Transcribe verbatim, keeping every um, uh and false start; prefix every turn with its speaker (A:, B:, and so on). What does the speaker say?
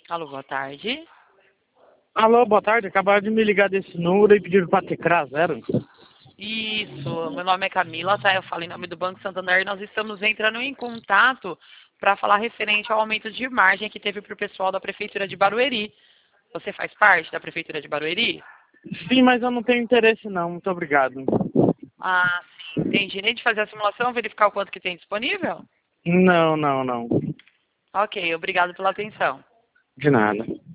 A: Alô, boa tarde.
B: Alô, boa tarde. Acabaram de me ligar desse número e pediram para tecrar zero.
A: Isso, meu nome é Camila, tá? Eu falo em nome do Banco Santander e nós estamos entrando em contato para falar referente ao aumento de margem que teve para o pessoal da Prefeitura de Barueri. Você faz parte da Prefeitura de Barueri?
B: Sim, mas eu não tenho interesse não. Muito obrigado.
A: Ah, sim, entendi. Nem de fazer a simulação, verificar o quanto que tem disponível?
B: Não, não, não.
A: Ok, obrigado pela atenção.
B: De nada.